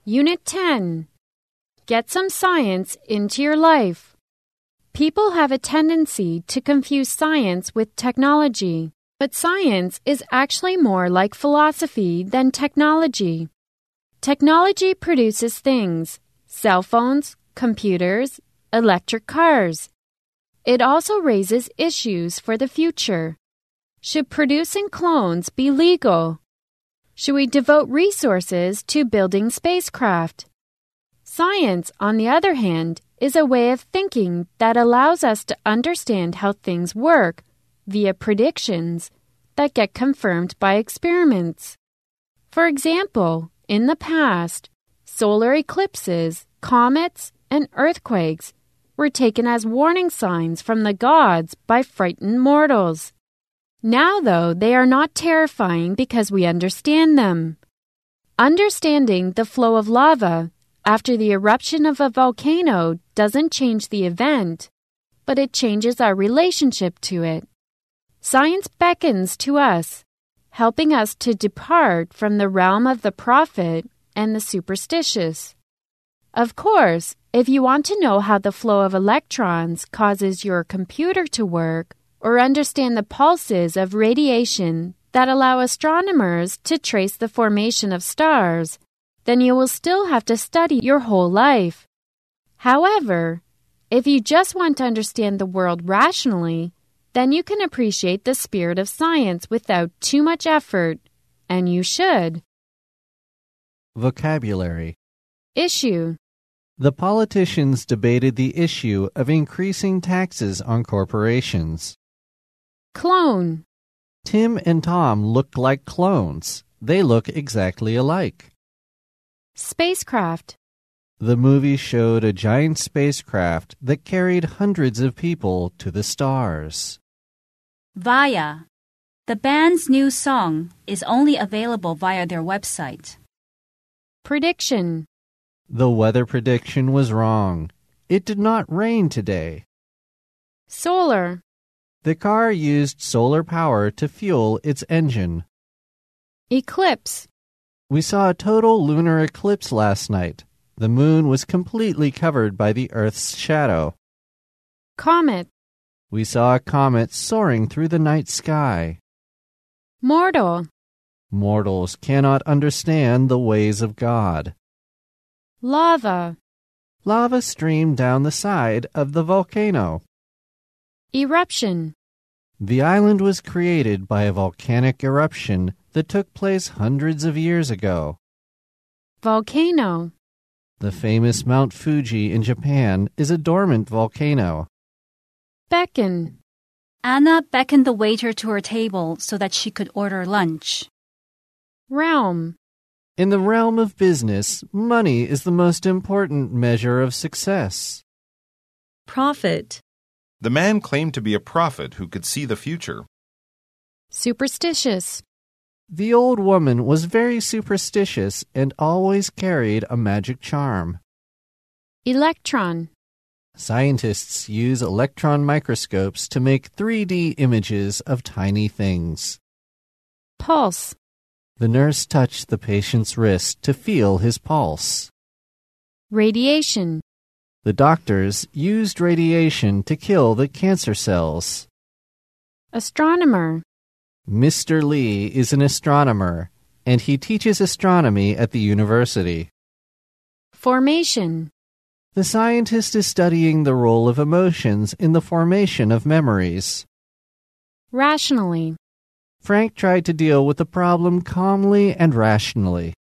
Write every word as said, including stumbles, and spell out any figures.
Unit ten. Get some science into your life. People have a tendency to confuse science with technology, but science is actually more like philosophy than technology. Technology produces things: cell phones, computers, electric cars. It also raises issues for the future. Should producing clones be legal? Should we devote resources to building spacecraft? Science, on the other hand, is a way of thinking that allows us to understand how things work via predictions that get confirmed by experiments. For example, in the past, solar eclipses, comets, and earthquakes were taken as warning signs from the gods by frightened mortals. Now, though, they are not terrifying because we understand them. Understanding the flow of lava after the eruption of a volcano doesn't change the event, but it changes our relationship to it. Science beckons to us, helping us to depart from the realm of the prophet and the superstitious. Of course, if you want to know how the flow of electrons causes your computer to work, or understand the pulses of radiation that allow astronomers to trace the formation of stars, then you will still have to study your whole life. However, if you just want to understand the world rationally, then you can appreciate the spirit of science without too much effort, and you should. Vocabulary. Issue. The politicians debated the issue of increasing taxes on corporations. Clone. Tim and Tom look like clones. They look exactly alike. Spacecraft. The movie showed a giant spacecraft that carried hundreds of people to the stars. Via. The band's new song is only available via their website. Prediction. The weather prediction was wrong. It did not rain today. Solar. The car used solar power to fuel its engine. Eclipse. We saw a total lunar eclipse last night. The moon was completely covered by the Earth's shadow. Comet. We saw a comet soaring through the night sky. Mortal. Mortals cannot understand the ways of God. Lava. Lava streamed down the side of the volcano. Eruption. The island was created by a volcanic eruption that took place hundreds of years ago. Volcano. The famous Mount Fuji in Japan is a dormant volcano. Beckon. Anna beckoned the waiter to her table so that she could order lunch. Realm. In the realm of business, money is the most important measure of success. Prophet. The man claimed to be a prophet who could see the future. Superstitious. The old woman was very superstitious and always carried a magic charm. Electron. Scientists use electron microscopes to make three D images of tiny things. Pulse. The nurse touched the patient's wrist to feel his pulse. Radiation. The doctors used radiation to kill the cancer cells. Astronomer. Mister Lee is an astronomer, and he teaches astronomy at the university. Formation. The scientist is studying the role of emotions in the formation of memories. Rationally. Frank tried to deal with the problem calmly and rationally.